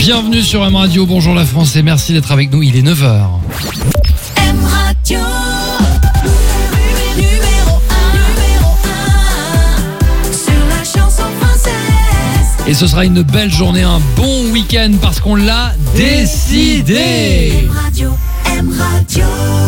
Bienvenue sur M Radio, bonjour la France et merci d'être avec nous, il est 9h. M Radio, numéro 1, sur la chanson française. Et ce sera une belle journée, un bon week-end parce qu'on l'a décidé. M Radio, M Radio.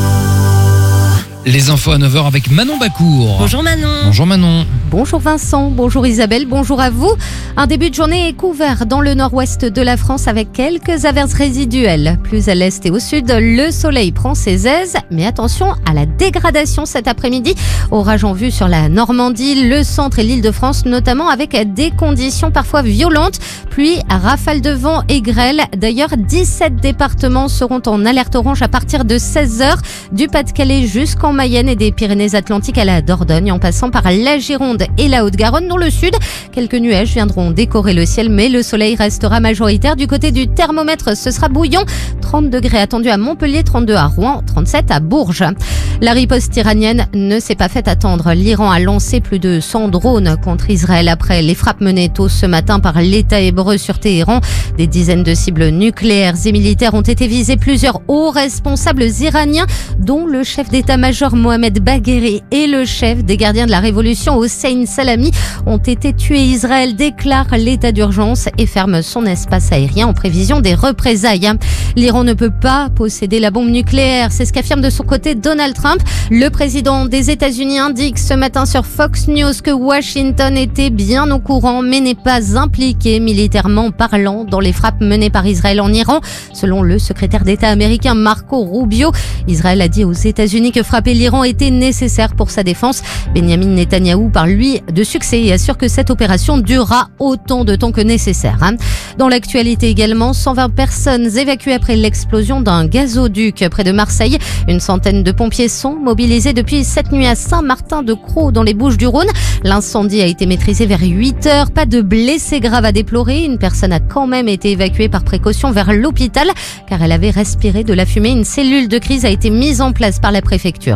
Les infos à 9h avec Manon Bacour. Bonjour Manon. Bonjour Manon. Bonjour Vincent, bonjour Isabelle, bonjour à vous. Un début de journée couvert dans le nord-ouest de la France avec quelques averses résiduelles. Plus à l'est et au sud, le soleil prend ses aises. Mais attention à la dégradation cet après-midi. Orage en vue sur la Normandie, le centre et l'Île-de-France notamment avec des conditions parfois violentes. Pluie, rafales de vent et grêle. D'ailleurs, 17 départements seront en alerte orange à partir de 16h. Du Pas-de-Calais jusqu'en Mayenne et des Pyrénées-Atlantiques à la Dordogne en passant par la Gironde et la Haute-Garonne. Dans le sud, quelques nuages viendront décorer le ciel, mais le soleil restera majoritaire. Du côté du thermomètre, ce sera bouillant. 30 degrés attendus à Montpellier, 32 à Rouen, 37 à Bourges. La riposte iranienne ne s'est pas fait attendre. L'Iran a lancé plus de 100 drones contre Israël après les frappes menées tôt ce matin par l'État hébreu sur Téhéran. Des dizaines de cibles nucléaires et militaires ont été visées. Plusieurs hauts responsables iraniens, dont le chef d'état-major Mohamed Bagheri et le chef des gardiens de la révolution Hossein Salami, ont été tués. Israël déclare l'état d'urgence et ferme son espace aérien en prévision des représailles. L'Iran ne peut pas posséder la bombe nucléaire, c'est ce qu'affirme de son côté Donald Trump. Le président des États-Unis indique ce matin sur Fox News que Washington était bien au courant mais n'est pas impliqué militairement parlant dans les frappes menées par Israël en Iran. Selon le secrétaire d'État américain Marco Rubio, Israël a dit aux États-Unis que frapper l'Iran était nécessaire pour sa défense. Benjamin Netanyahou parle lui de succès et assure que cette opération durera autant de temps que nécessaire. Dans l'actualité également, 120 personnes évacuées après l'explosion d'un gazoduc près de Marseille. Une centaine de pompiers sont mobilisés depuis cette nuit à Saint-Martin-de-Crau dans les Bouches-du-Rhône. L'incendie a été maîtrisé vers 8h. Pas de blessés graves à déplorer. Une personne a quand même été évacuée par précaution vers l'hôpital car elle avait respiré de la fumée. Une cellule de crise a été mise en place par la préfecture.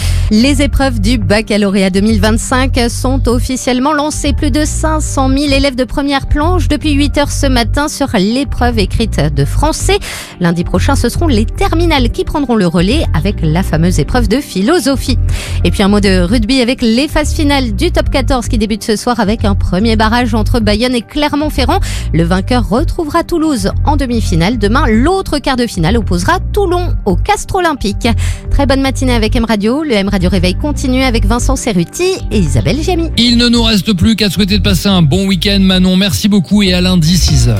Les épreuves du baccalauréat 2025 sont officiellement lancées. Plus de 500 000 élèves de première planche depuis 8h ce matin sur l'épreuve écrite de français. Lundi prochain, ce seront les terminales qui prendront le relais avec la fameuse épreuve de philosophie. Et puis un mot de rugby avec les phases finales du top 14 qui débute ce soir avec un premier barrage entre Bayonne et Clermont-Ferrand. Le vainqueur retrouvera Toulouse en demi-finale. Demain, l'autre quart de finale opposera Toulon au Castres Olympique. Très bonne matinée avec M Radio. Le M Radio Réveil continue avec Vincent Cerruti et Isabelle Jamy. Il ne nous reste plus qu'à souhaiter de passer un bon week-end Manon, merci beaucoup et à lundi 6h.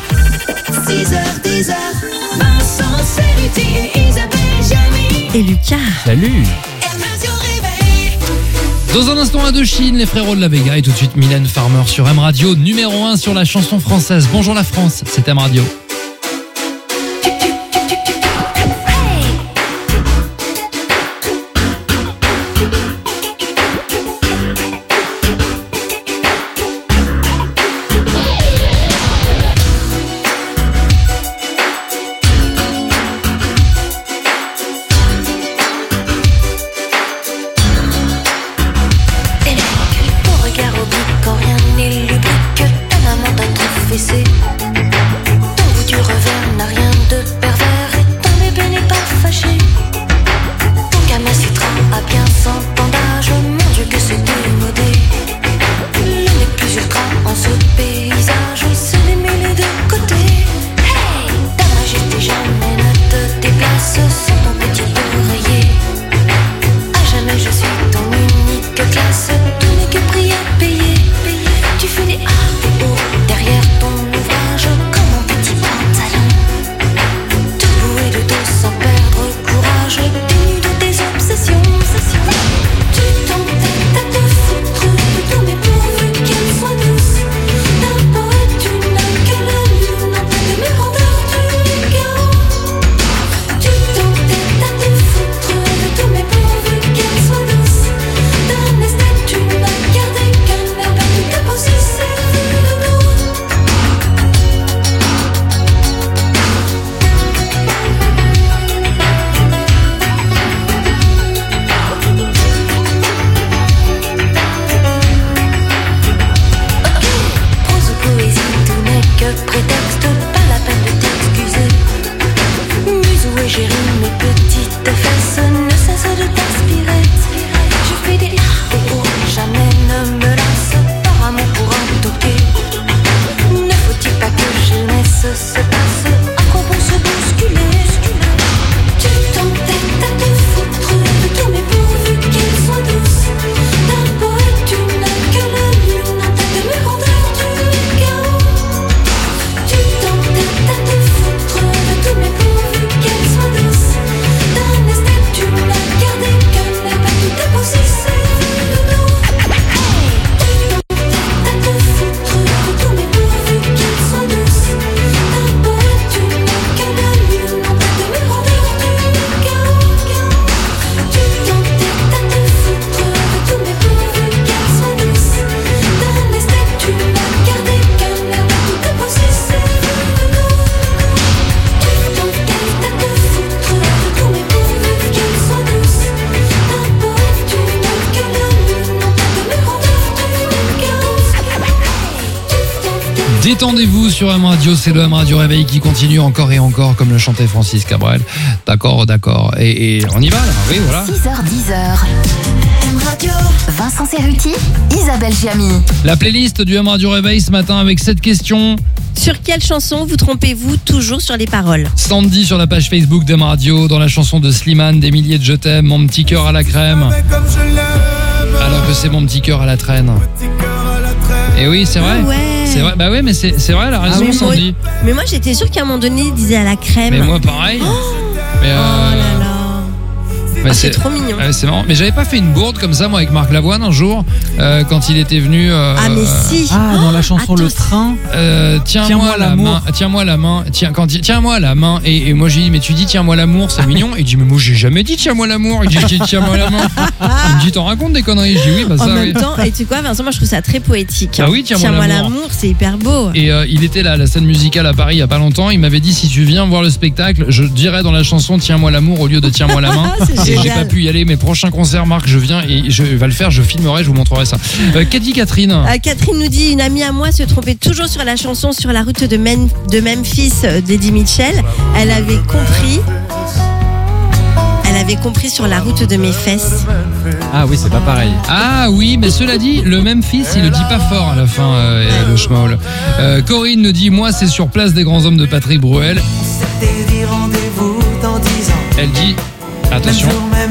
6h, 10h, Vincent Cerruti et Isabelle Jamy. Et Lucas. Salut. M Radio Réveil. Dans un instant, Indochine, les frérots de la Vega et tout de suite Mylène Farmer sur M Radio, numéro 1 sur la chanson française. Bonjour la France, c'est M Radio. Quand rien n'est lubrique, ta maman t'a trop fessé. Dans Détendez-vous sur M Radio, c'est le M Radio Réveil qui continue encore et encore, comme le chantait Francis Cabrel. D'accord. Et on y va là, oui voilà. 6h10. M Radio. Vincent Cerruti, Isabelle Giamy. La playlist du M Radio Réveil ce matin avec cette question. Sur quelle chanson vous trompez-vous toujours sur les paroles? Sandy sur la page Facebook d'M Radio, dans la chanson de Slimane, Des milliers de je t'aime, Mon petit cœur à la crème. Alors que c'est Mon petit cœur à la traîne. Et oui, c'est vrai. Ah ouais. C'est vrai. Bah ouais, mais c'est vrai, elle a raison, mais Sandy. Mais moi j'étais sûre qu'à un moment donné il disait à la crème. Mais moi pareil. Mais Oh là là. mais C'est trop mignon. Ouais, c'est marrant. Mais j'avais pas fait une bourde comme ça moi avec Marc Lavoine un jour quand il était venu. Ah mais si. Ah, dans la chanson attends, Le Train. Tiens-moi la main, tiens-moi la main, tiens-moi la main. Et moi j'ai dit mais tu dis tiens-moi l'amour, c'est mignon. Il dit mais moi j'ai jamais dit tiens-moi l'amour. Il dit j'ai dit tiens-moi la main. Il me dit t'en racontes des conneries. Je dis oui bah En ça. même Oui. temps, et tu sais quoi Vincent, moi je trouve ça très poétique. Ah oui, tiens-moi l'amour. l'amour, c'est hyper beau. Et il était là à la scène musicale à Paris il y a pas longtemps. Il m'avait dit si tu viens voir le spectacle, je dirais dans la chanson tiens-moi l'amour au lieu de tiens-moi la main. C'est Et j'ai génial. pas pu y aller. Mes prochains concerts, Marc, je viens et je vais le faire. Je filmerai, je vous montrerai ça. Qu'a dit Catherine? Catherine nous dit, une amie à moi se trompait toujours sur la chanson Sur la route de Memphis d'Eddie Mitchell. Elle avait compris Sur la route de mes fesses. Ah oui, c'est pas pareil. Ah oui, mais cela dit, le Memphis, il le dit pas fort à la fin, le schmoll. Corinne nous dit, moi, c'est sur Place des Grands Hommes de Patrick Bruel. Elle dit, attention,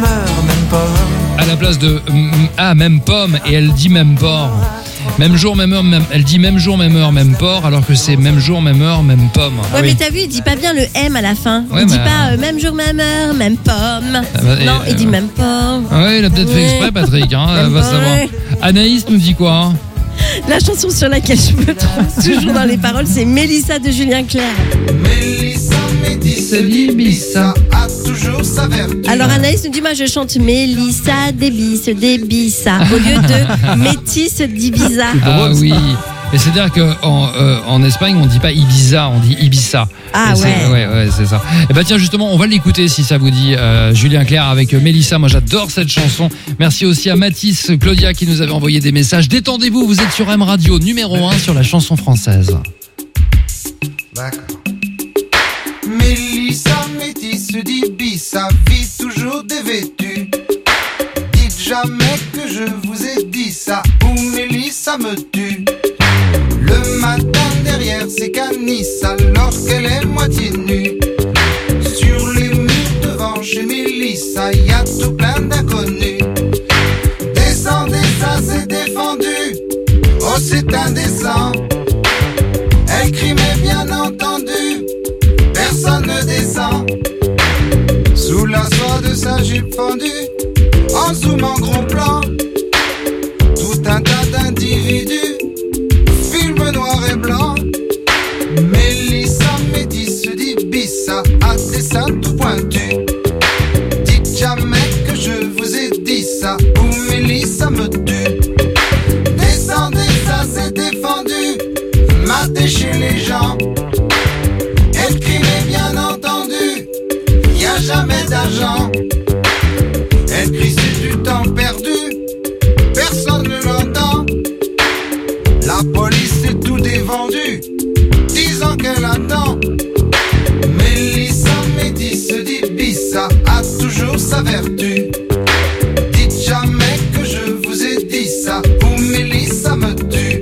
à la place de même pomme, et elle dit même port. Même jour, même heure, elle dit même jour, même heure, même port, alors que c'est même jour, même heure, même pomme. Ouais, mais t'as vu, il dit pas bien le M à la fin. Ouais, Il dit mais- pas même jour, même heure, même pomme. bah, Non, et, il dit même pomme. Ouais, il a peut-être fait Ouais. exprès, Patrick, hein, Même va pas, savoir. ouais. Anaïs nous dit quoi hein? La chanson sur laquelle je me trompe toujours dans les paroles, c'est Mélissa de Julien Clerc. C'est Ibiza. Alors Anaïs nous dit, moi je chante Mélissa d'Ibissa au lieu de Métis d'Ibiza. Ah oui. Et c'est-à-dire qu'en Espagne, on dit pas Ibiza, on dit Ibiza. Ah Et c'est- ouais. ouais, c'est ça. Et bah tiens, justement, on va l'écouter si ça vous dit. Julien Clerc avec Mélissa, moi j'adore cette chanson. Merci aussi à Mathis, Claudia qui nous avait envoyé des messages. Détendez-vous, vous êtes sur M Radio, numéro 1 sur la chanson française. D'accord. Mélissa métisse d'Ibissa vit toujours dévêtue. Dites jamais que je vous ai dit ça ou Mélissa me tue. Le matin derrière ses canisses alors qu'elle est moitié nue. Sur les murs devant chez Mélissa y a tout plein d'inconnus. Descendez, ça c'est défendu. Oh c'est indécent. Elle crie mais bien entendu, personne ne descend. Sous la soie de sa jupe fendue, en zoom en gros plan, tout un tas d'individus, film noir et blanc. Mélissa métisse d'Ibissa a des seins tout pointus. Dites jamais que je vous ai dit ça ou Mélissa me tue. Descendez, ça c'est défendu, mater chez les gens. Elle crie mais bien entendu, y a jamais d'argent. Elle crie c'est du temps perdu, personne ne l'entend. La police est tout dévendu, disant qu'elle attend. Mélissa métisse d'Ibissa a toujours sa vertu. Dites jamais que je vous ai dit ça ou Mélissa me tue.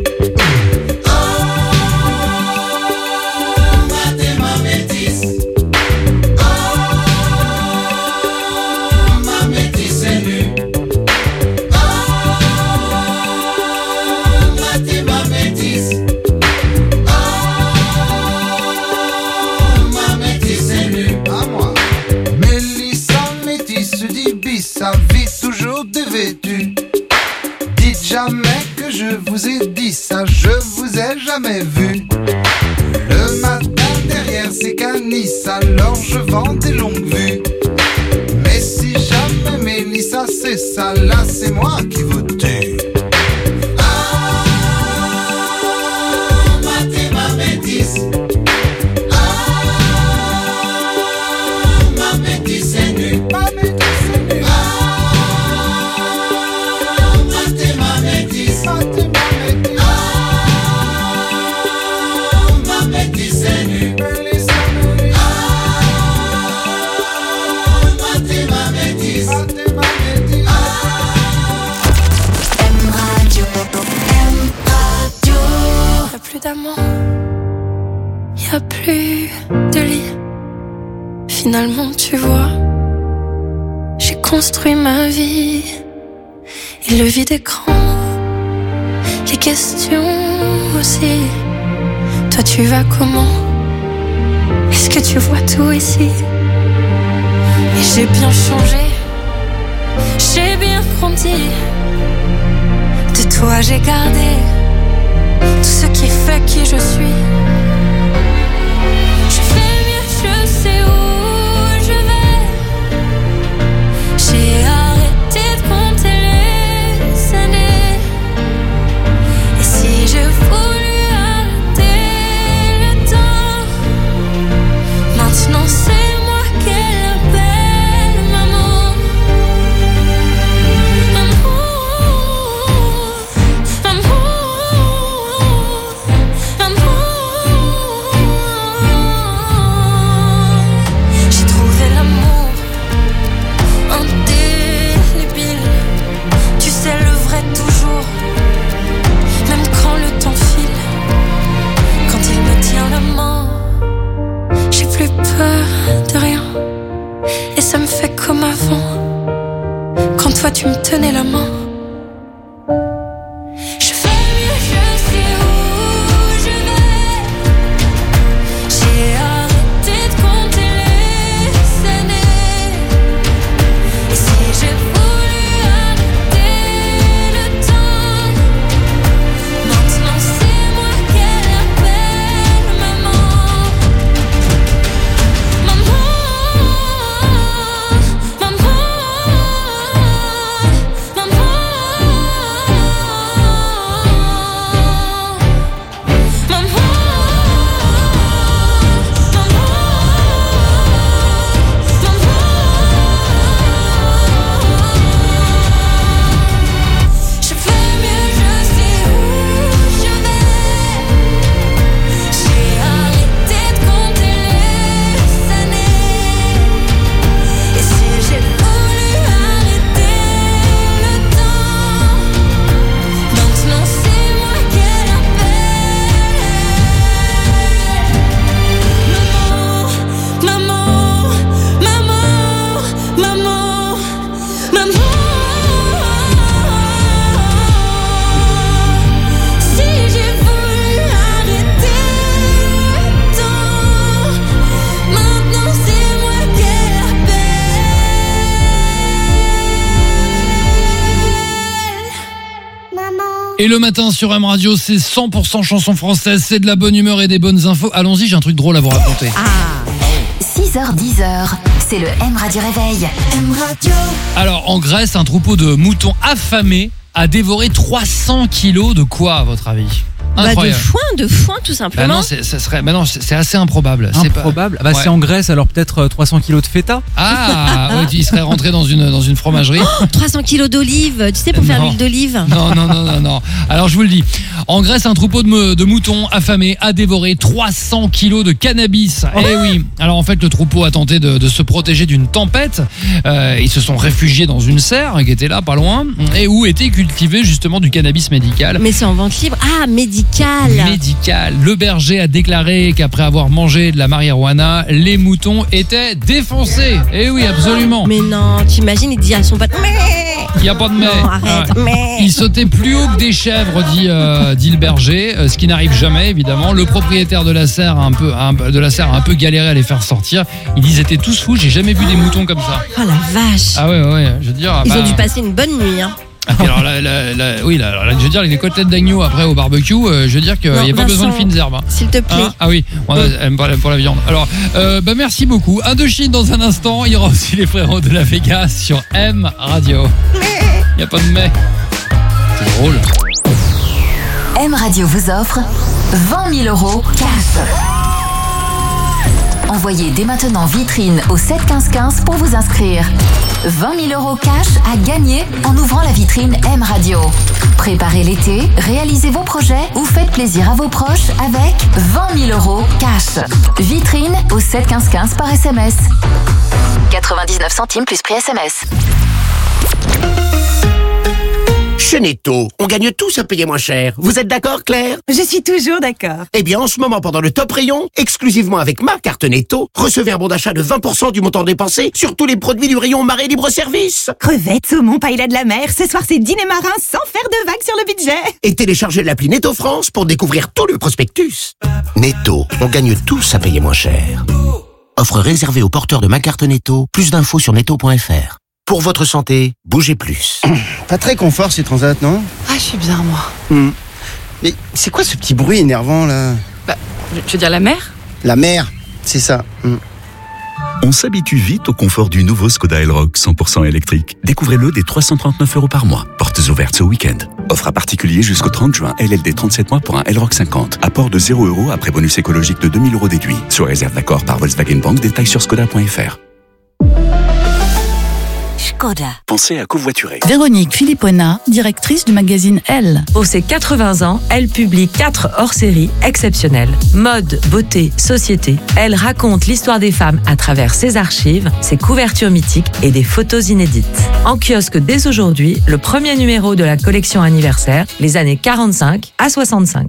Ça vit toujours dévêtue. Dites jamais que je vous ai dit ça, je vous ai jamais vu. Le matin derrière ces canisses, alors je vends des longues vues. Mais si jamais Mélissa c'est ça, là c'est moi qui vous tue. plus de lit. Finalement, tu vois, j'ai construit ma vie. Et le vide est grand, les questions aussi. Toi, tu vas comment? Est-ce que tu vois tout ici? Et j'ai bien changé, j'ai bien grandi. De toi, j'ai gardé tout ce qui fait qui je suis. Je fais mieux, je sais où je vais. J'ai arrêté de compter les années. Et si je voulais arrêter le temps, maintenant c'est moi qu'elle appelle maman. J'ai trouvé l'amour indélébile. Tu sais le vrai toujours, même quand le temps file. Quand il me tient la main, j'ai plus peur de rien. Et ça me fait comme avant, quand toi tu me tenais la main. Je fais mieux, je sais où je vais. J'ai arrêté de compter les années. Et si j'ai voulu arrêter le temps, maintenant c'est moi qu'elle appelle maman. Maman, maman, je fais mieux, je sais où je vais. J'ai arrêté de compter les années. Et si j'ai voulu arrêter le temps, maintenant c'est moi qu'elle appelle. Maman, maman, maman, maman, si j'ai voulu arrêter le temps, maintenant c'est moi qu'elle appelle. Maman. Et le matin sur M Radio, c'est 100% chanson française, c'est de la bonne humeur et des bonnes infos. Allons-y, j'ai un truc drôle à vous raconter. 6h-10h, c'est le M Radio Réveil. M Radio. Alors, en Grèce, un troupeau de moutons affamés a dévoré 300 kilos de quoi, à votre avis? Incroyable. De foin tout Bah simplement. non, c'est assez improbable. C'est pas- Improbable. Bah, Ouais. c'est en Grèce, alors peut-être 300 kilos de feta. Ah, ouais, il serait rentré dans une fromagerie. 300 kilos d'olive, tu sais, pour faire Non. l'huile d'olive. Non. Alors je vous le dis, en Grèce, un troupeau de moutons affamés a dévoré 300 kilos de cannabis. Eh oui. Alors en fait, le troupeau a tenté de se protéger d'une tempête. Ils se sont réfugiés dans une serre qui était là, pas loin, et où était cultivé justement du cannabis médical. Mais c'est en vente libre. Ah, médical. Le berger a déclaré qu'après avoir mangé de la marijuana, les moutons étaient défoncés. Eh oui, absolument. Mais non, t'imagines, il dit à son pote. Il n'y a pas de mais. Non, arrête. Ah. Mais. Il sautait plus haut que des chèvres, dit le berger, ce qui n'arrive jamais évidemment. Le propriétaire de la serre a un peu galéré à les faire sortir. Ils étaient tous fous, j'ai jamais vu des moutons comme ça. Oh la vache. Ah ouais, je veux dire. Ils ont dû passer une bonne nuit. Hein. Ah, puis alors, je veux dire, les côtelettes d'agneau après au barbecue, je veux dire qu'il n'y a Non, pas besoin de Vincent, fines herbes. Hein. S'il te plaît. Ah oui, on aime pas pour la viande. Alors, merci beaucoup. Indochine dans un instant. Il y aura aussi les frérots de la Vega sur M Radio. Il n'y a pas de mais. C'est drôle. M Radio vous offre 20 000 € cash. Envoyez dès maintenant vitrine au 7 15 15 pour vous inscrire. 20 000 € cash à gagner en ouvrant la vitrine M Radio. Préparez l'été, réalisez vos projets ou faites plaisir à vos proches avec 20 000 € cash. Vitrine au 7 15 15 par SMS. 99 centimes plus prix SMS. Chez Netto, on gagne tous à payer moins cher. Vous êtes d'accord, Claire? Je suis toujours d'accord. Eh bien, en ce moment, pendant le top rayon, exclusivement avec ma carte Netto, recevez un bon d'achat de 20% du montant dépensé sur tous les produits du rayon Marée Libre-Service. Crevettes, saumon, paella de la mer. Ce soir, c'est dîner marin sans faire de vagues sur le budget. Et téléchargez l'appli Netto France pour découvrir tout le prospectus. Netto, on gagne tous à payer moins cher. Offre réservée aux porteurs de ma carte Netto. Plus d'infos sur netto.fr. Pour votre santé, bougez plus. Pas très confort ces transats, non? Ah, je suis bien, moi. Mais c'est quoi ce petit bruit énervant, là? Bah, tu veux dire la mer? La mer, c'est ça. On s'habitue vite au confort du nouveau Skoda Elroq 100% électrique. Découvrez-le dès 339 € par mois. Portes ouvertes ce week-end. Offre à particulier jusqu'au 30 juin. LLD 37 mois pour un Elroq 50. Apport de 0 € après bonus écologique de 2000 € déduit. Sur réserve d'accord par Volkswagen Bank. Détails sur skoda.fr. Skoda. Pensez à covoiturer. Véronique Philippona, directrice du magazine Elle. Pour ses 80 ans, elle publie 4 hors-séries exceptionnelles. Mode, beauté, société. Elle raconte l'histoire des femmes à travers ses archives, ses couvertures mythiques et des photos inédites. En kiosque dès aujourd'hui, le premier numéro de la collection anniversaire, les années 45 à 65.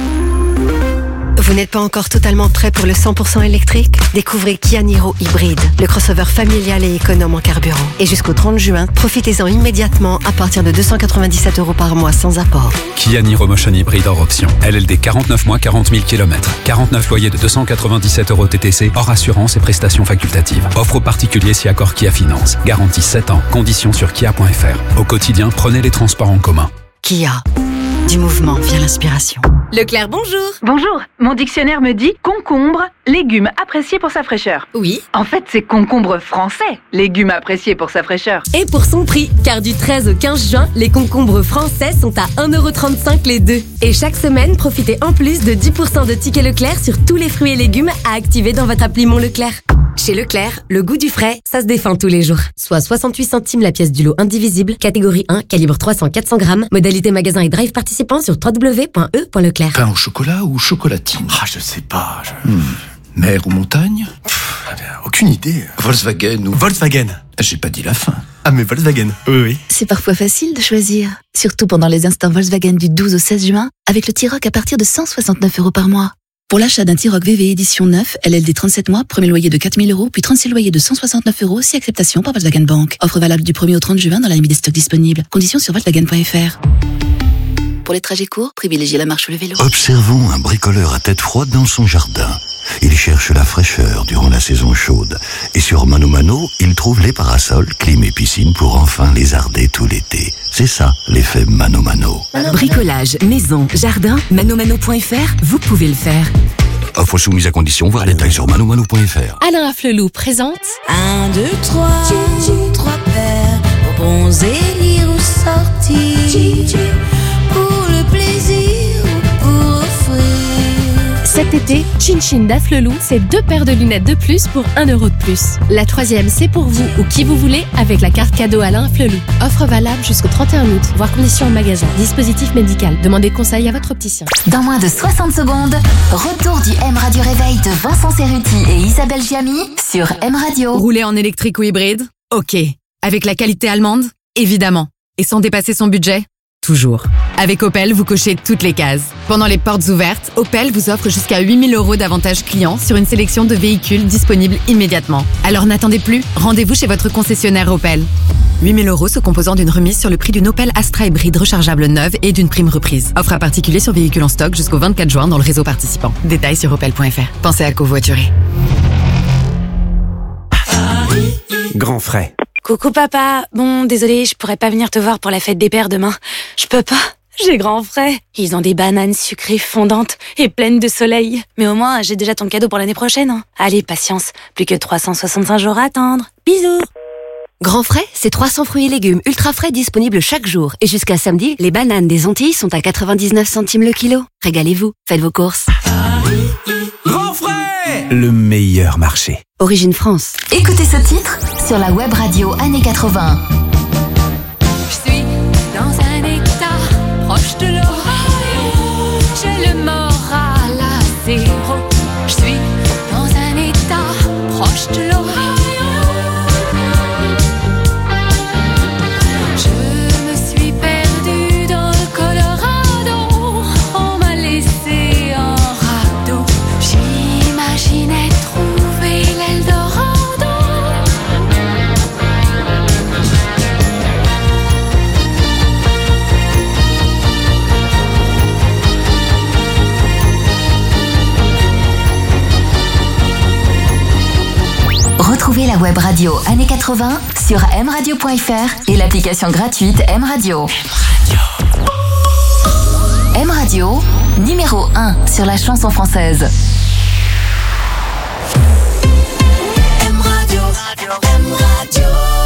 Vous n'êtes pas encore totalement prêt pour le 100% électrique? Découvrez Kia Niro Hybride, le crossover familial et économe en carburant. Et jusqu'au 30 juin, profitez-en immédiatement à partir de 297 € par mois sans apport. Kia Niro Motion Hybride hors option. LLD 49 mois, 40 000 km. 49 loyers de 297 € TTC, hors assurance et prestations facultatives. Offre aux particuliers si accord Kia Finance. Garantie 7 ans. Conditions sur kia.fr. Au quotidien, prenez les transports en commun. Kia. Du mouvement vient l'inspiration. Leclerc, bonjour. Bonjour. Mon dictionnaire me dit concombre, légume apprécié pour sa fraîcheur. Oui. En fait, c'est concombre français, légume apprécié pour sa fraîcheur. Et pour son prix, car du 13 au 15 juin, les concombres français sont à 1,35 € les deux. Et chaque semaine, profitez en plus de 10% de tickets Leclerc sur tous les fruits et légumes à activer dans votre appli Mon Leclerc. Chez Leclerc, le goût du frais, ça se défend tous les jours. Soit 68 centimes la pièce du lot indivisible, catégorie 1, calibre 300-400 grammes, modalité magasin et drive participant sur www.e.leclerc. Pain au chocolat ou chocolatine? Ah, je sais pas. Mer ou montagne? Aucune idée. Volkswagen ou... Volkswagen. J'ai pas dit la fin. Ah, mais Volkswagen. Oui. C'est parfois facile de choisir. Surtout pendant les instants Volkswagen du 12 au 16 juin, avec le T-Roc à partir de 169 € par mois. Pour l'achat d'un T-Roc VV édition 9, LLD 37 mois, premier loyer de 4 000 €, puis 36 loyers de 169 € si acceptation par Volkswagen Bank. Offre valable du 1er au 30 juin dans la limite des stocks disponibles. Conditions sur Volkswagen.fr. Pour les trajets courts, privilégiez la marche ou le vélo. Observons un bricoleur à tête froide dans son jardin. Il cherche la fraîcheur durant la saison chaude. Et sur Mano Mano, il trouve les parasols, clim et piscine pour enfin lézarder tout l'été. C'est ça, l'effet Mano Mano. Bricolage, maison, jardin, manomano.fr, vous pouvez le faire. Offre soumise à condition, voir détails sur manomano.fr. Alain Afflelou présente 1, 2, 3, 3 paires, pour bronzer, lire ou sortir, pour le plaisir ou pour offrir. Cet été, Chin Chin d'Afflelou, c'est 2 paires de lunettes de plus pour 1 € de plus. La 3e, c'est pour vous ou qui vous voulez avec la carte cadeau Alain Afflelou. Offre valable jusqu'au 31 août, voire conditions en magasin. Dispositif médical. Demandez conseil à votre opticien. Dans moins de 60 secondes, retour du M Radio Réveil de Vincent Cerruti et Isabelle Giamy sur M Radio. Rouler en électrique ou hybride? Ok. Avec la qualité allemande? Évidemment. Et sans dépasser son budget? Toujours. Avec Opel, vous cochez toutes les cases. Pendant les portes ouvertes, Opel vous offre jusqu'à 8 000 € d'avantages clients sur une sélection de véhicules disponibles immédiatement. Alors n'attendez plus, rendez-vous chez votre concessionnaire Opel. 8 000 € se composant d'une remise sur le prix d'une Opel Astra hybride rechargeable neuve et d'une prime reprise. Offre à particulier sur véhicules en stock jusqu'au 24 juin dans le réseau participant. Détails sur opel.fr. Pensez à covoiturer. Grand frais. Coucou papa, bon désolé, je pourrais pas venir te voir pour la fête des pères demain. Je peux pas, j'ai grand frais. Ils ont des bananes sucrées fondantes et pleines de soleil. Mais au moins, j'ai déjà ton cadeau pour l'année prochaine. Hein. Allez, patience, plus que 365 jours à attendre. Bisous. Grand frais, c'est 300 fruits et légumes ultra frais disponibles chaque jour. Et jusqu'à samedi, les bananes des Antilles sont à 99 centimes le kilo. Régalez-vous, faites vos courses. Grand frais, le meilleur marché. Origine France. Écoutez ce titre sur la web radio années 80. Je suis dans un état proche de l'Ohio. J'ai le moral à zéro. Je suis dans un état proche de l'Ohio. Je me suis perdue Retrouvez la web radio années 80 sur mradio.fr et l'application gratuite M-Radio. M-Radio, numéro 1 sur la chanson française. M-Radio, M-Radio.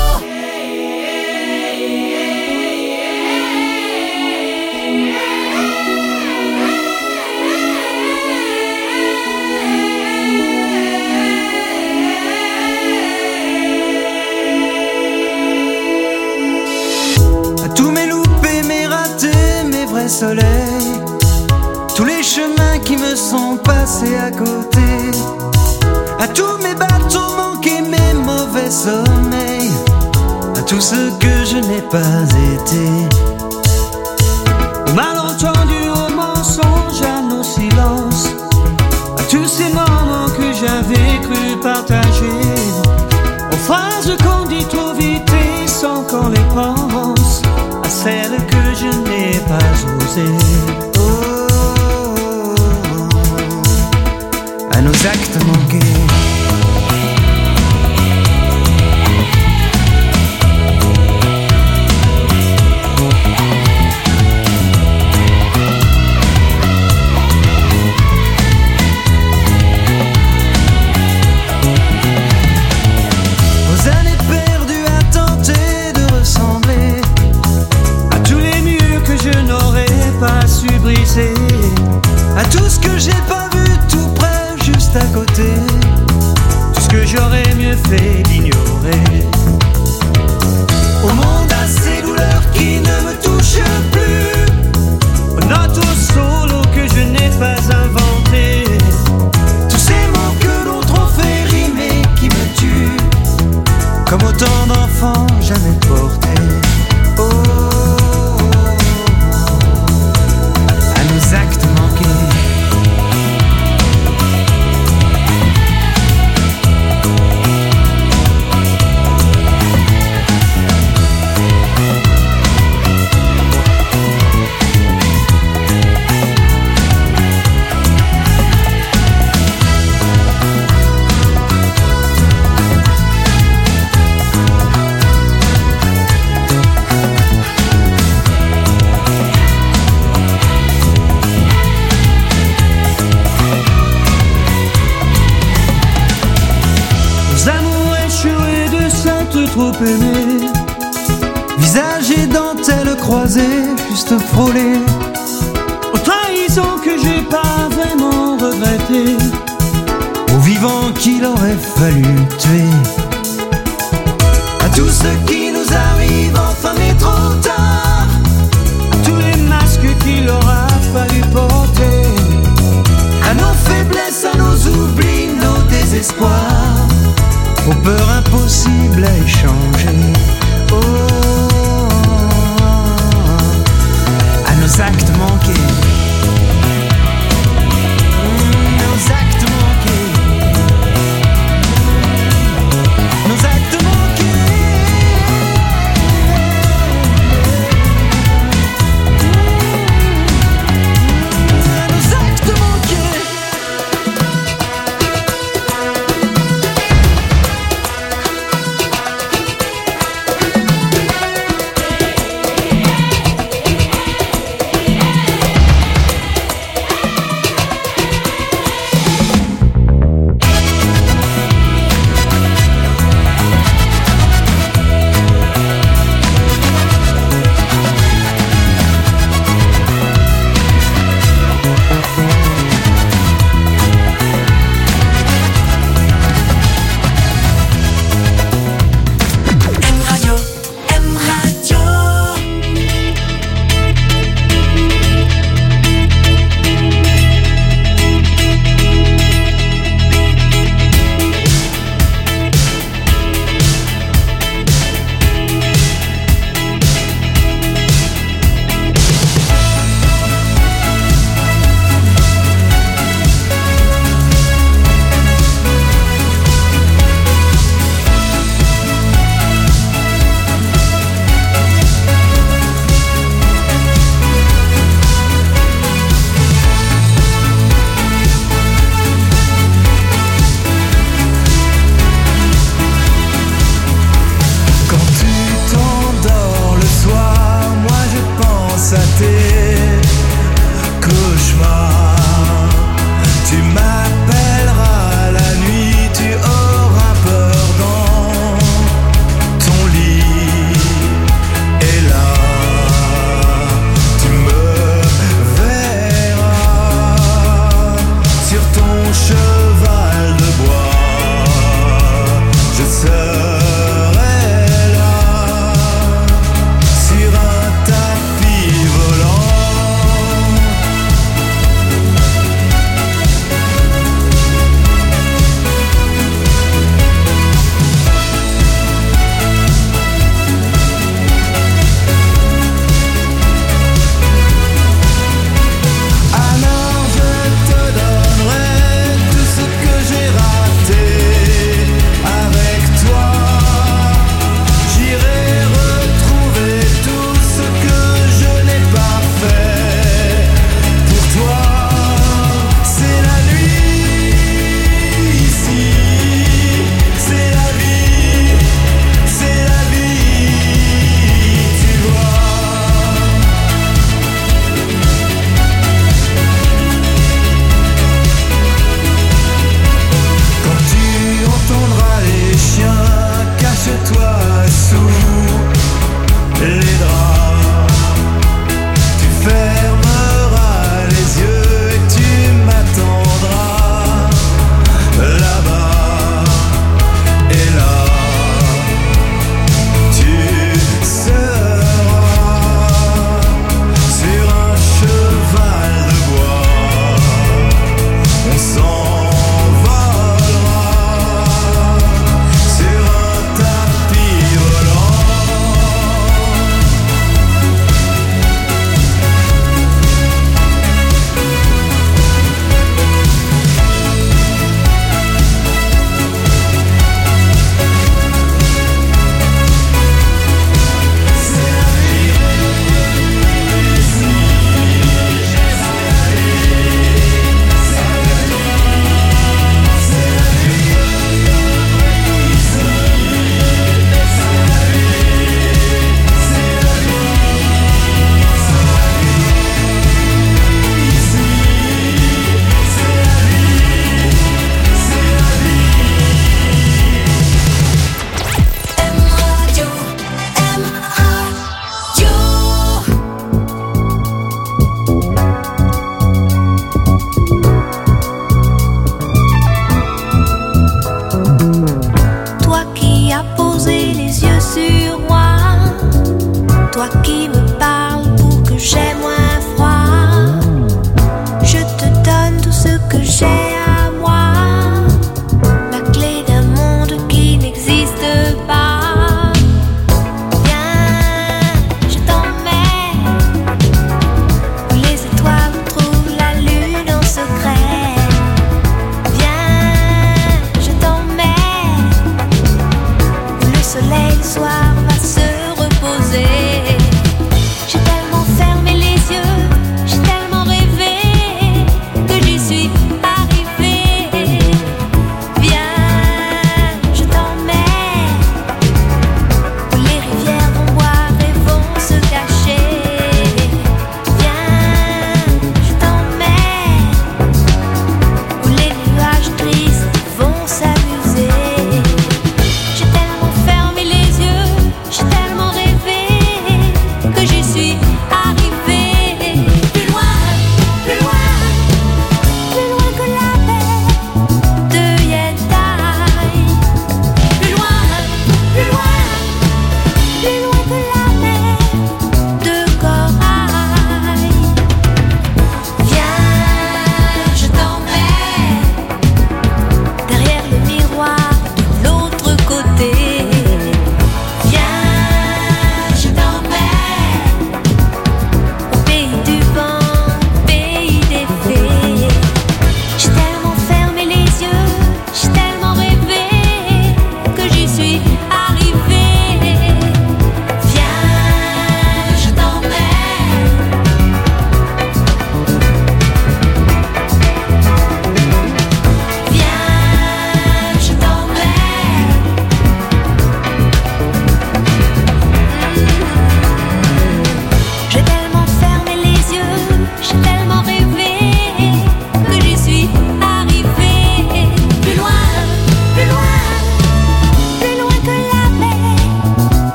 Tous mes loupés, mes ratés, mes vrais soleils, tous les chemins qui me sont passés à côté, à tous mes bateaux manqués, mes mauvais sommeils, à tout ce que je n'ai pas été, aux malentendus, aux mensonges, à nos silences, à tous ces moments que j'avais cru partager, aux phrases qu'on dit trop vite et sans qu'on les pense, à celles que je n'ai pas osées. À nos actes manqués. Aux années perdues à tenter de ressembler à tous les murs que je n'aurais pas su briser, à tout ce que j'ai pas vu tout près juste à côté, tout ce que j'aurais mieux fait d'ignorer. Au monde à ces douleurs qui ne me touchent plus, aux notes au solo que je n'ai pas inventé, tous ces mots que d'autres ont fait rimer qui me tuent, comme autant d'enfants jamais portés. À nos actes manqués. Trop aimé, visage et dentelle croisée, juste frôlé, aux trahisons que j'ai pas vraiment regrettées, aux vivants qu'il aurait fallu tuer, à tout ce qui nous arrive enfin mais trop tard, à tous les masques qu'il aura fallu porter, à nos faiblesses, à nos oublis, nos désespoirs, aux peurs impossibles à échanger. À nos actes manqués. Nos actes manqués. Nos actes manqués. Nos actes manqués.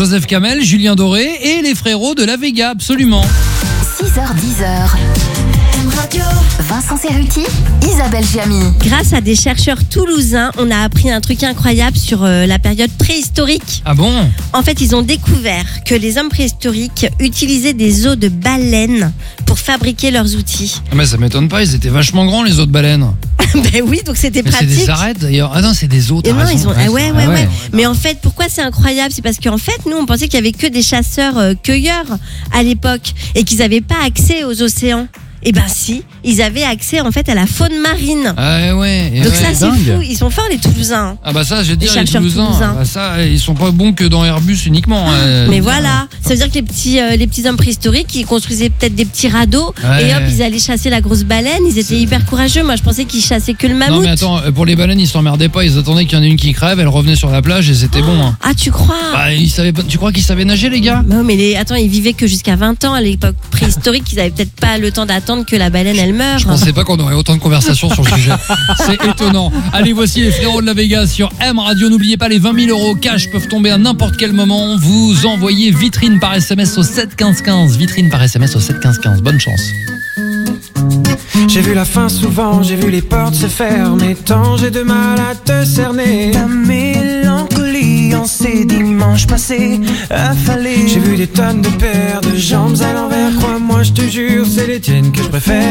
Joseph Kamel, Julien Doré et les frérots de la Vega, absolument. 6h-10h. Vincent Cerruti, Isabelle Giamy. Grâce à des chercheurs toulousains, on a appris un truc incroyable sur la période préhistorique. Ah bon ? En fait, ils ont découvert que les hommes préhistoriques utilisaient des os de baleine pour fabriquer leurs outils. Mais ça m'étonne pas, ils étaient vachement grands les os de baleine. Ben oui, donc c'était pratique. C'est des arêtes d'ailleurs. Ah non, c'est des os. Et non, ils ont. Ouais. Mais en fait, pourquoi c'est incroyable ? C'est parce qu'en fait, nous, on pensait qu'il y avait que des chasseurs-cueilleurs à l'époque et qu'ils n'avaient pas accès aux océans. Eh ben si, ils avaient accès en fait à la faune marine. Ah ouais. Donc ça c'est fou, ils sont forts les Toulousains. Ah bah ça, je veux dire les Toulousains. Bah ça, ils sont pas bons que dans Airbus uniquement. Mais voilà, ça veut dire que les petits hommes préhistoriques, ils construisaient peut-être des petits radeaux et hop, ils allaient chasser la grosse baleine. Ils étaient hyper courageux. Moi, je pensais qu'ils chassaient que le mammouth. Non mais attends, pour les baleines, ils s'emmerdaient pas. Ils attendaient qu'il y en ait une qui crève, elle revenait sur la plage et c'était bon. Hein. Ah tu crois ? Bah ils savaient pas. Tu crois qu'ils savaient nager les gars ? Non mais attends, ils vivaient que jusqu'à 20 ans à l'époque préhistorique. Ils avaient peut-être pas le temps d'attendre que la baleine elle meure. Je pensais pas qu'on aurait autant de conversations sur le sujet. C'est étonnant. Allez, voici les frérots de la Vega sur M Radio. N'oubliez pas, les 20 000 € cash peuvent tomber à n'importe quel moment. Vous envoyez vitrine par SMS au 7 15 15. Vitrine par SMS au 7 15 15. Bonne chance. J'ai vu la fin souvent, j'ai vu les portes se fermer. Tant j'ai de mal à te cerner. Ta mélancolie en ces dimanches passés affalés. J'ai vu des tonnes de paires de jambes à l'envers. Crois-moi, je te jure, c'est les tiennes que je préfère.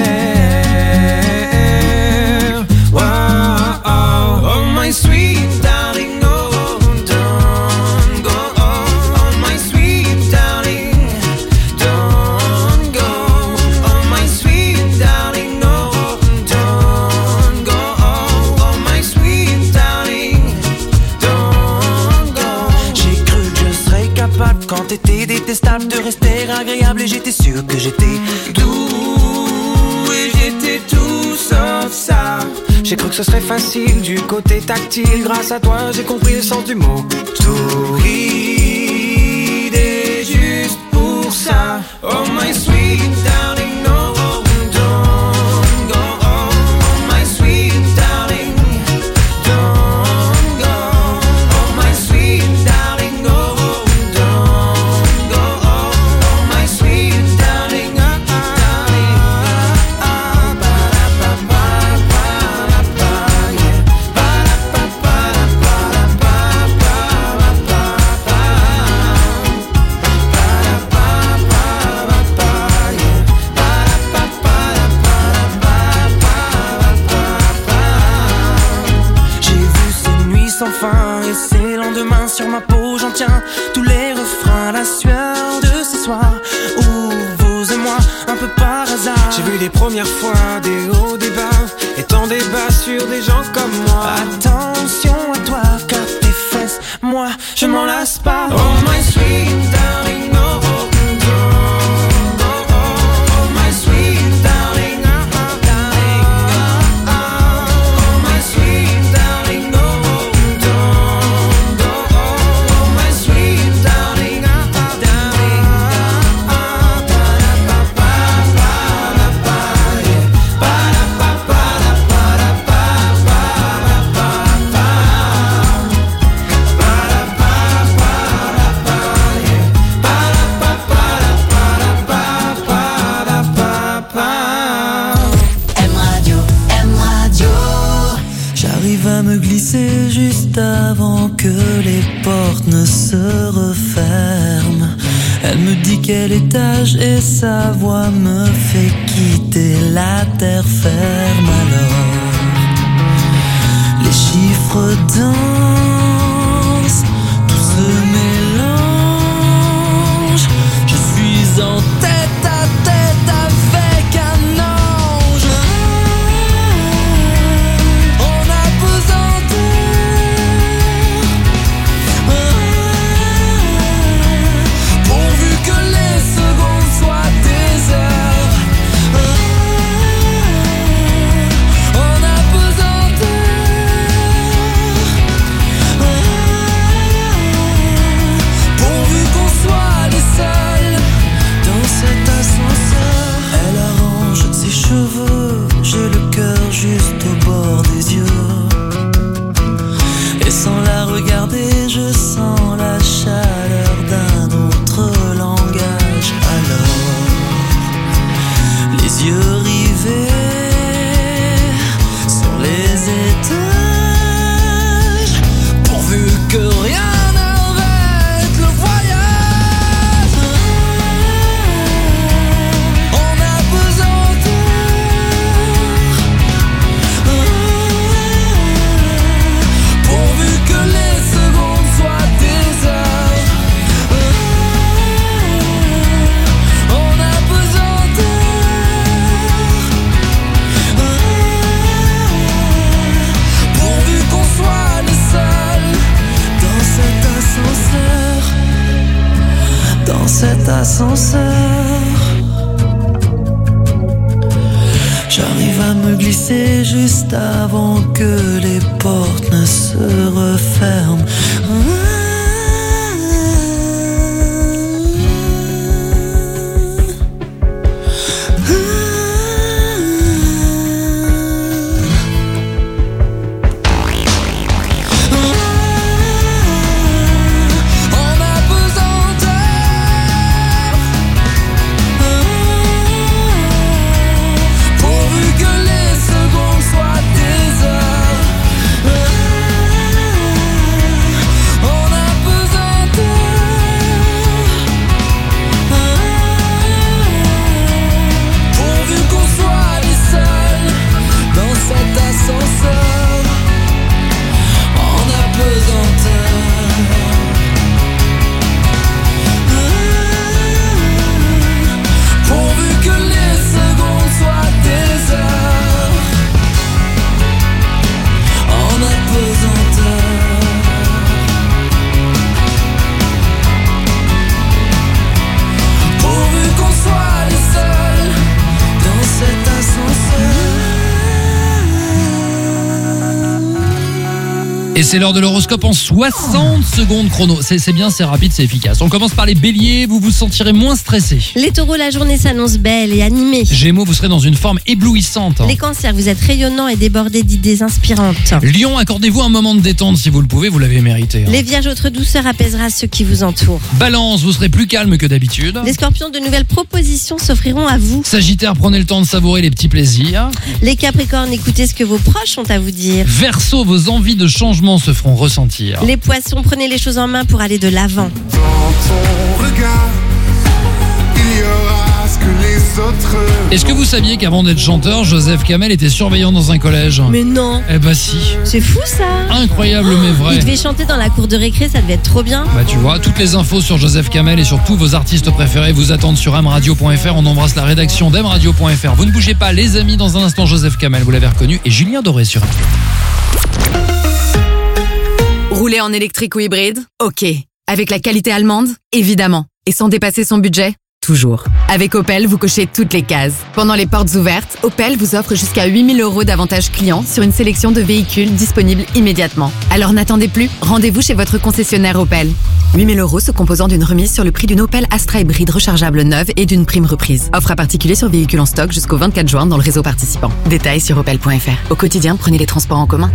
Wow, oh my sweet darling, oh don't go. Oh my sweet darling, don't go. Oh my sweet darling, no, don't go. Oh my sweet darling, don't go. J'ai cru que je serais capable quand t'étais détestable de rester agréable et j'étais sûr que j'étais doux et j'étais tout sauf ça. J'ai cru que ce serait facile du côté tactile. Grâce à toi j'ai compris le sens du mot torride. Et juste pour ça, oh my sweet darling, no, don't go. Oh my sweet darling, don't go. Oh my sweet darling, no, don't go. Oh my sweet darling, sans fin et ces lendemains sur ma peau j'en tiens tous les refrains, la sueur de ce soir où vous et moi un peu par hasard. J'ai vu les premières fois des hauts, des bas et tant débats sur des gens comme moi. Attention à toi car tes fesses, moi je m'en lasse pas. Oh my sweet darling, no. Juste avant que les portes ne se referment, elle me dit quel étage et sa voix me fait quitter la terre ferme. Alors les chiffres dansent, tout se mélange. Je suis en tête à tête avec un ange. On a besoin pourvu que les secondes soient des heures. On a besoin d'eux. ascenseur. J'arrive à me glisser juste avant que les portes ne se referment. Et c'est l'heure de l'horoscope en 60 secondes chrono. C'est bien, c'est rapide, c'est efficace. On commence par les béliers, vous vous sentirez moins stressé. Les taureaux, la journée s'annonce belle et animée. Gémeaux, vous serez dans une forme éblouissante. Les cancers, vous êtes rayonnants et débordés d'idées inspirantes. Lion, accordez-vous un moment de détente si vous le pouvez, vous l'avez mérité. Les vierges, votre douceur apaisera ceux qui vous entourent. Balance, vous serez plus calme que d'habitude. Les scorpions, de nouvelles propositions s'offriront à vous. Sagittaire, prenez le temps de savourer les petits plaisirs. Les capricornes, écoutez ce que vos proches ont à vous dire. Verseau, vos envies de changement se feront ressentir. Les poissons, prenez les choses en main pour aller de l'avant. Dans ton regard, il y aura ce que les autres... Est-ce que vous saviez qu'avant d'être chanteur, Joseph Kamel était surveillant dans un collège? Mais non. Eh bah si. C'est fou ça. Incroyable mais vrai. Il devait chanter dans la cour de récré, ça devait être trop bien. Bah tu vois, toutes les infos sur Joseph Kamel et sur tous vos artistes préférés vous attendent sur mradio.fr. On embrasse la rédaction d'mradio.fr. Vous ne bougez pas les amis, dans un instant Joseph Kamel, vous l'avez reconnu, et Julien Doré sur Rouler en électrique ou hybride? Ok. Avec la qualité allemande? Évidemment. Et sans dépasser son budget? Toujours. Avec Opel, vous cochez toutes les cases. Pendant les portes ouvertes, Opel vous offre jusqu'à 8 000 € d'avantages clients sur une sélection de véhicules disponibles immédiatement. Alors n'attendez plus, rendez-vous chez votre concessionnaire Opel. 8 000 € se composant d'une remise sur le prix d'une Opel Astra hybride rechargeable neuve et d'une prime reprise. Offre à particulier sur véhicules en stock jusqu'au 24 juin dans le réseau participant. Détails sur opel.fr. Au quotidien, prenez les transports en commun.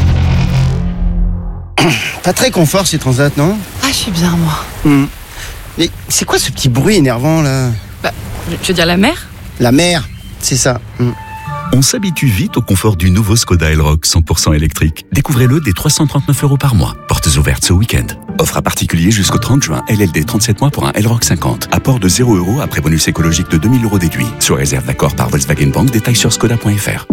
Pas très confort ces transats, non? Ah, je suis bien, moi. Mais c'est quoi ce petit bruit énervant, là? Bah, je veux dire la mer? La mer, c'est ça. On s'habitue vite au confort du nouveau Skoda Elroq 100% électrique. Découvrez-le dès 339 € par mois. Portes ouvertes ce week-end. Offre à particulier jusqu'au 30 juin. LLD 37 mois pour un Elroq 50. Apport de 0 € après bonus écologique de 2 000 € déduit. Sous réserve d'accord par Volkswagen Bank. Détails sur skoda.fr.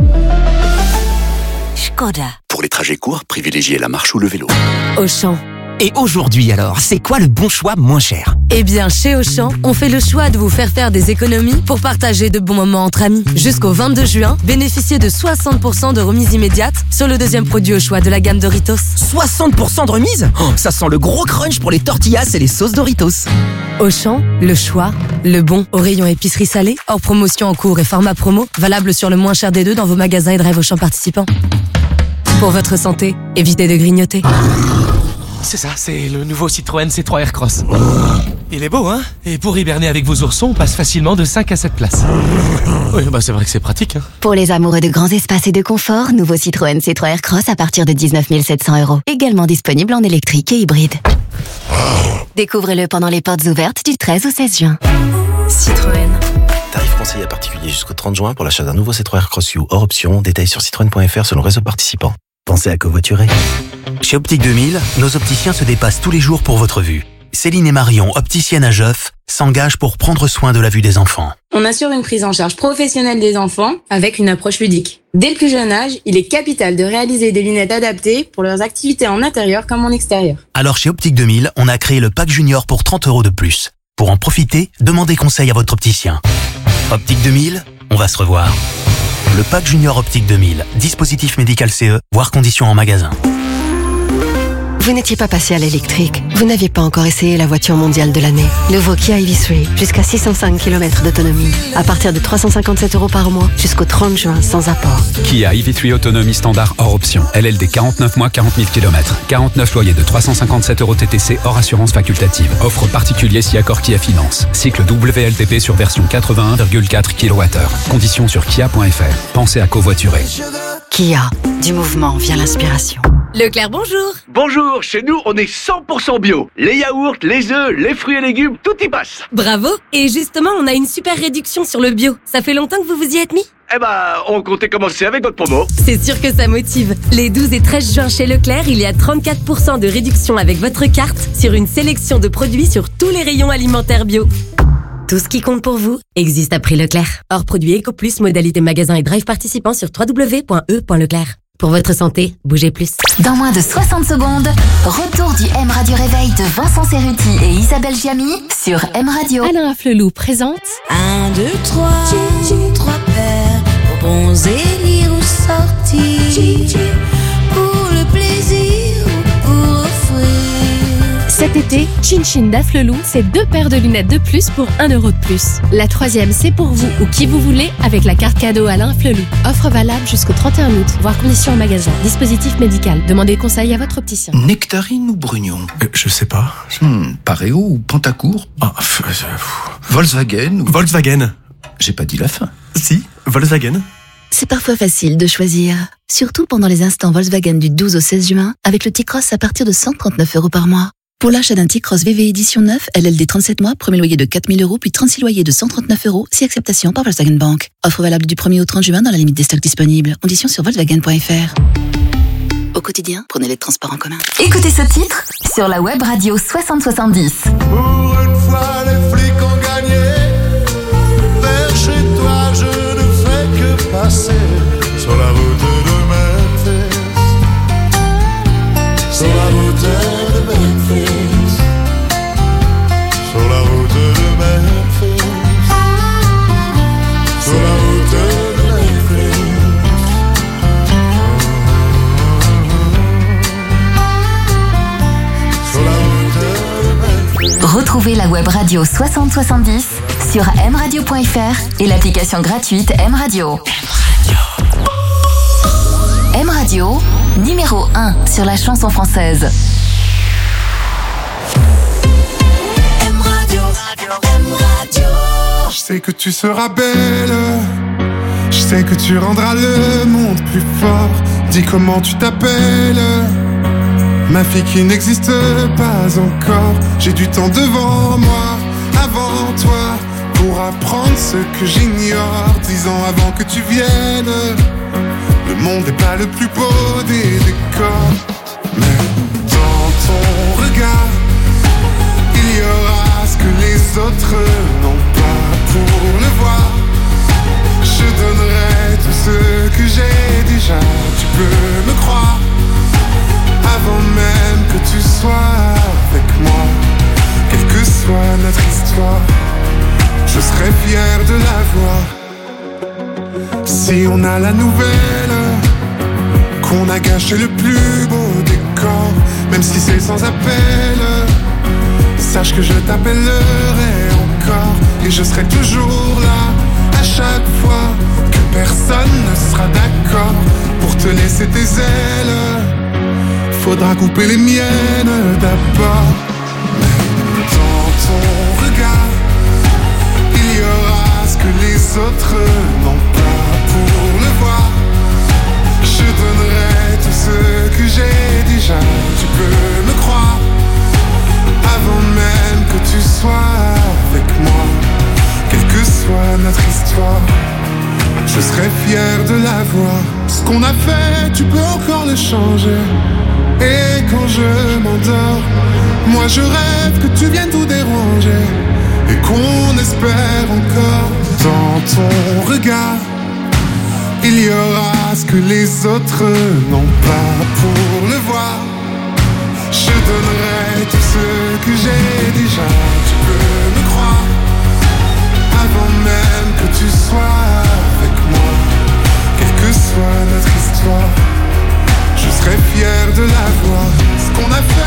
Skoda. Pour les trajets courts, privilégiez la marche ou le vélo. Auchan. Et aujourd'hui alors, c'est quoi le bon choix moins cher? Eh bien, chez Auchan, on fait le choix de vous faire des économies pour partager de bons moments entre amis. Jusqu'au 22 juin, bénéficiez de 60% de remise immédiate sur le deuxième produit au choix de la gamme Doritos. 60% de remise? Oh, ça sent le gros crunch pour les tortillas et les sauces Doritos. Auchan, le choix, le bon au rayon épicerie salée, hors promotion en cours et format promo, valable sur le moins cher des deux dans vos magasins et drive Auchan participants. Pour votre santé, évitez de grignoter. C'est ça, c'est le nouveau Citroën C3 Aircross. Il est beau, hein? Et pour hiberner avec vos oursons, on passe facilement de 5 à 7 places. Oui, bah c'est vrai que c'est pratique, hein. Pour les amoureux de grands espaces et de confort, nouveau Citroën C3 Aircross à partir de 19 700 €. Également disponible en électrique et hybride. Découvrez-le pendant les portes ouvertes du 13 au 16 juin. Citroën. Tarif conseillé à particulier jusqu'au 30 juin pour l'achat d'un nouveau C3 Aircross U hors option. Détails sur citroën.fr selon le réseau participant. Pensez à covoiturer. Chez Optique 2000, nos opticiens se dépassent tous les jours pour votre vue. Céline et Marion, opticiennes à Joff, s'engagent pour prendre soin de la vue des enfants. On assure une prise en charge professionnelle des enfants avec une approche ludique. Dès le plus jeune âge, il est capital de réaliser des lunettes adaptées pour leurs activités en intérieur comme en extérieur. Alors chez Optique 2000, on a créé le pack junior pour 30 € de plus. Pour en profiter, demandez conseil à votre opticien. Optique 2000, on va se revoir. Le pack junior Optique 2000, dispositif médical CE, voire conditions en magasin. Vous n'étiez pas passé à l'électrique. Vous n'aviez pas encore essayé la voiture mondiale de l'année. Nouveau Kia EV3, jusqu'à 605 km d'autonomie. À partir de 357 € par mois, jusqu'au 30 juin, sans apport. Kia EV3 autonomie standard hors option. LLD 49 mois, 40 000 km. 49 loyers de 357 € TTC hors assurance facultative. Offre particulier si accord Kia Finance. Cycle WLTP sur version 81,4 kWh. Conditions sur kia.fr. Pensez à covoiturer. Kia, du mouvement vient l'inspiration. Leclerc, bonjour. Bonjour, chez nous, on est 100% bio. Les yaourts, les œufs, les fruits et légumes, tout y passe. Bravo. Et justement, on a une super réduction sur le bio. Ça fait longtemps que vous vous y êtes mis ? Eh ben, on comptait commencer avec votre promo. C'est sûr que ça motive. Les 12 et 13 juin chez Leclerc, il y a 34% de réduction avec votre carte sur une sélection de produits sur tous les rayons alimentaires bio. Tout ce qui compte pour vous existe à prix Leclerc. Hors produit EcoPlus, modalité magasin et drive participant sur www.e.leclerc. Pour votre santé, bougez plus. Dans moins de 60 secondes, retour du M Radio Réveil de Vincent Cerruti et Isabelle Giamy sur M Radio. Alain Afflelou présente 1, 2, 3, 3 paires, bons élire ou sortir, pour le plaisir ou pour offrir. Cet été, Chin Chin d'Afflelou, c'est 2 paires de lunettes de plus pour 1 € de plus. La troisième, c'est pour vous ou qui vous voulez avec la carte cadeau Alain Afflelou. Offre valable jusqu'au 31 août, voire conditions en magasin. Dispositif médical. Demandez conseil à votre opticien. Nectarine ou Brugnon Je sais pas. Pareo ou Pantacourt Volkswagen ou... Volkswagen. J'ai pas dit la fin. Si, Volkswagen. C'est parfois facile de choisir, surtout pendant les instants Volkswagen du 12 au 16 juin avec le T-Cross à partir de 139 € par mois. Pour l'achat d'un T-Cross VV édition 9, LLD 37 mois, premier loyer de 4 000 €, puis 36 loyers de 139 €, si acceptation par Volkswagen Bank. Offre valable du 1er au 30 juin dans la limite des stocks disponibles. Conditions sur Volkswagen.fr. Au quotidien, prenez les transports en commun. Écoutez ce titre sur la web radio 6070. Pour une fois, les flics ont gagné. Vers chez toi, je ne fais que passer sur la route de Memphis. Sur la route de Memphis. Sur la route de Memphis. Sur la route de Memphis. Sur la route de Memphis. Retrouvez la web radio 6070 sur mradio.fr et l'application gratuite M Radio. M Radio, numéro 1 sur la chanson française. M Radio, M Radio. Je sais que tu seras belle. Je sais que tu rendras le monde plus fort. Dis comment tu t'appelles. Ma fille qui n'existe pas encore. J'ai du temps devant moi, avant toi, pour apprendre ce que j'ignore. 10 ans avant que tu viennes. Le monde n'est pas le plus beau des décors, mais dans ton regard, il y aura ce que les autres n'ont pas. Pour le voir, je donnerai tout ce que j'ai déjà. Tu peux me croire, avant même que tu sois avec moi. Quelle que soit notre histoire, je serai fier de la voir. Si on a la nouvelle qu'on a gâché le plus beau décor, même si c'est sans appel, sache que je t'appellerai encore. Et je serai toujours là à chaque fois que personne ne sera d'accord pour te laisser tes ailes. Faudra couper les miennes d'abord. Mais dans ton regard, il y aura ce que les autres n'ont pas. Pour le voir, je donnerai tout ce que j'ai déjà. Tu peux me croire, avant même que tu sois avec moi. Quelle que soit notre histoire, je serai fier de la voir. Ce qu'on a fait, tu peux encore le changer. Et quand je m'endors, moi je rêve que tu viennes tout déranger. Et qu'on espère encore dans ton regard. Il y aura ce que les autres n'ont pas. Pour le voir, je donnerai tout ce que j'ai déjà. Tu peux me croire, avant même que tu sois avec moi. Quelle que soit notre histoire, je serai fier de la voir. Ce qu'on a fait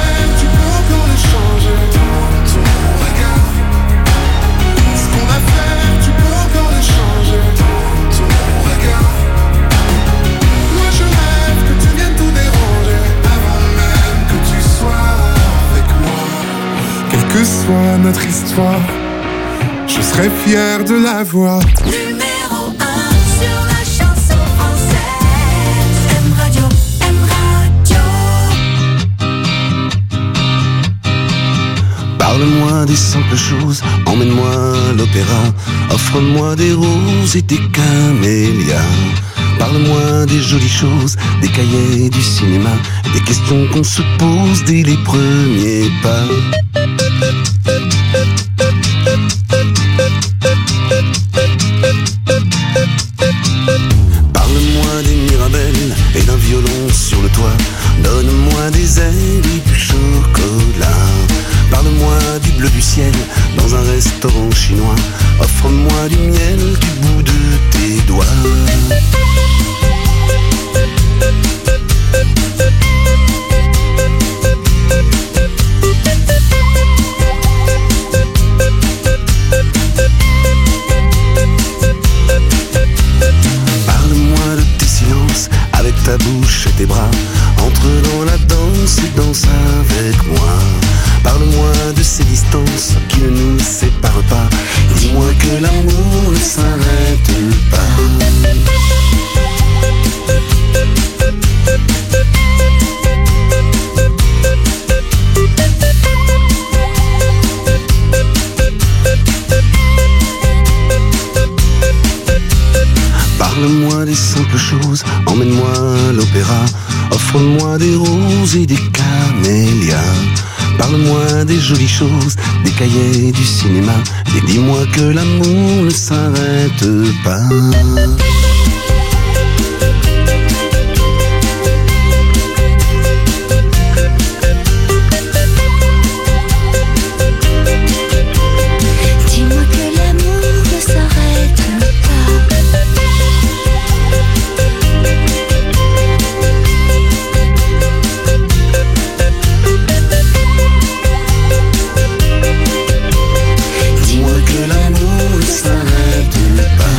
notre histoire. Je serais fier de la voir. Numéro 1 sur la chanson française. M Radio, M Radio. Parle-moi des simples choses, emmène-moi à l'opéra. Offre-moi des roses et des camélias. Parle-moi des jolies choses, des cahiers du cinéma, des questions qu'on se pose dès les premiers pas. Parle-moi des Mirabelles et d'un violon sur le toit. Donne-moi des ailes et du chocolat. Parle-moi du bleu du ciel dans un restaurant chinois. Offre-moi du miel du bout de tes doigts. Parle-moi de tes silences avec ta bouche et tes bras. Entre dans la danse et danse avec moi. Parle-moi de ces distances qui ne nous séparent pas. Dis-moi que l'amour ne s'arrête pas. Parle-moi des simples choses, emmène-moi à l'opéra. Offre-moi des roses et des camélias. Parle-moi des jolies choses, des cahiers du cinéma. Et dis-moi que l'amour ne s'arrête pas. Dis-moi que l'amour ne s'arrête pas. Dis-moi que l'amour ne s'arrête pas.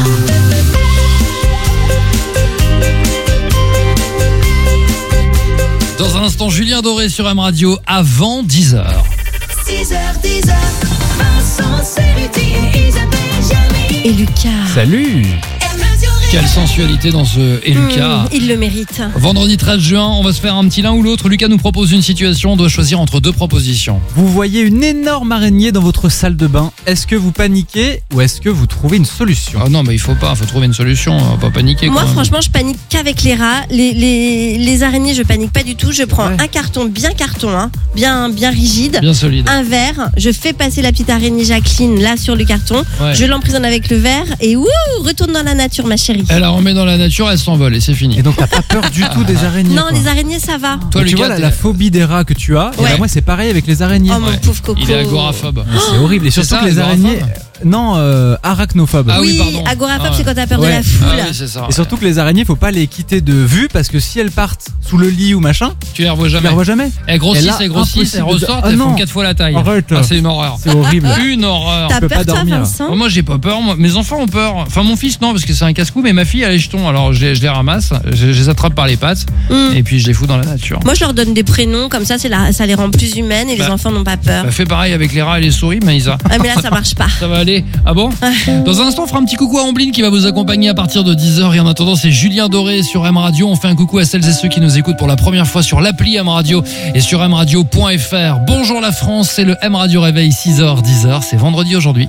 Dans un instant, Julien Doré sur M Radio avant 10h. 6h, 10h, Vincent Cerruti et Isabelle Jamil. Et Lucas. Salut. Quelle sensualité dans ce et Lucas. Il le mérite. Vendredi 13 juin, on va se faire un petit l'un ou l'autre. Lucas nous propose une situation, on doit choisir entre deux propositions. Vous voyez une énorme araignée dans votre salle de bain. Est-ce que vous paniquez ou est-ce que vous trouvez une solution? Ah non, mais il faut trouver une solution, on va pas paniquer. Moi, quand même. franchement, je panique qu'avec les rats. Les araignées, je panique pas du tout. Je prends un carton, hein, bien rigide. Bien solide. Un verre. Je fais passer la petite araignée Jacqueline là sur le carton. Ouais. Je l'emprisonne avec le verre et retourne dans la nature, ma chérie. Elle la remet dans la nature, elle s'envole et c'est fini. Et donc t'as pas peur du tout des araignées? Non, quoi. les araignées, ça va. Toi, tu Lucas, vois la phobie des rats que tu as, et Ouais. ben moi c'est pareil avec les araignées. Oh, mon pauvre coco. Il est agoraphobe. C'est horrible. Et C'est surtout ça, que les agoraphobe araignées. Non, arachnophobe. Ah oui, pardon. agoraphobe, Ah c'est ouais. quand t'as peur de Ouais. la foule. Ah oui, c'est ça. Et surtout que les araignées, faut pas les quitter de vue parce que si elles partent sous le lit ou machin, Tu les revois tu jamais. les revois jamais. Elles grossissent, Et là, elles impossible de- ressortent, Ah elles non. font 4 fois la taille. Arrête. Ah, c'est une horreur. C'est horrible. Une horreur. T'as peux pas peur, toi, dormir. Vincent? Moi j'ai pas peur, mes enfants ont peur. Enfin mon fils non parce que c'est un casse-cou, mais ma fille elle a les jetons. Alors je les ramasse, je les attrape par les pattes et puis je les fous dans la nature. Moi, je leur donne des prénoms, comme ça, ça les rend plus humaines et les Bah. enfants n'ont pas peur. Bah, fais pareil avec les rats et les souris, Maïsa. Ah, mais là, ça marche pas. Ça va aller. Ah bon? Dans un instant, on fera un petit coucou à Ambline qui va vous accompagner à partir de 10h. Et en attendant, c'est Julien Doré sur M Radio. On fait un coucou à celles et ceux qui nous écoutent pour la première fois sur l'appli M Radio et sur mradio.fr. Bonjour la France, c'est le M Radio Réveil 6h, 10h. C'est vendredi aujourd'hui.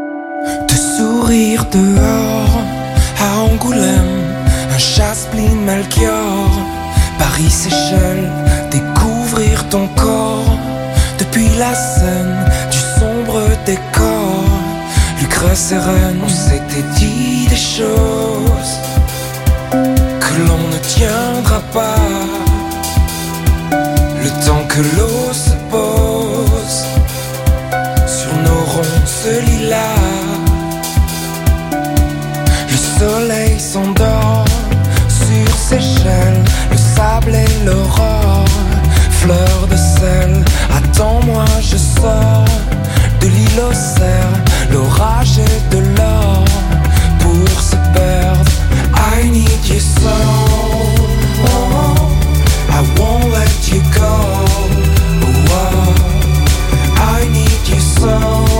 Te sourire dehors, à Angoulême, un Chasse-Blin Melchior, Paris Seychelles, découvrir ton corps, depuis la scène du sombre décor, Lucrèce et Rennes, on s'était dit des choses que l'on ne tiendra pas, le temps que l'eau se pose sur nos ronces lilas. Le soleil s'endort sur Seychelles, le sable et l'aurore, fleur de sel, attends-moi je sors de l'île aux cerfs, l'orage et de l'or pour se perdre. I need you so, I won't let you go, I need you so.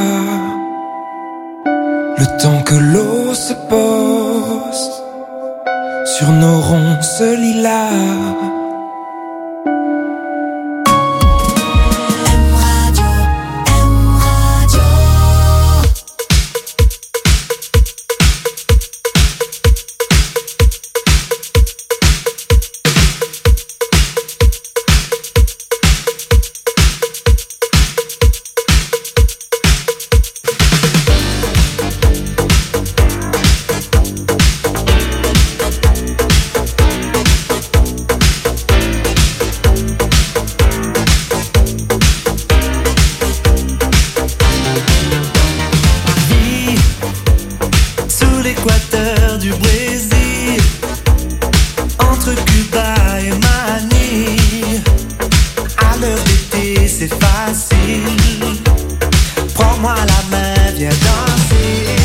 Le temps que l'eau se pose sur nos ronces lilas. C'est facile, prends-moi la main, viens danser.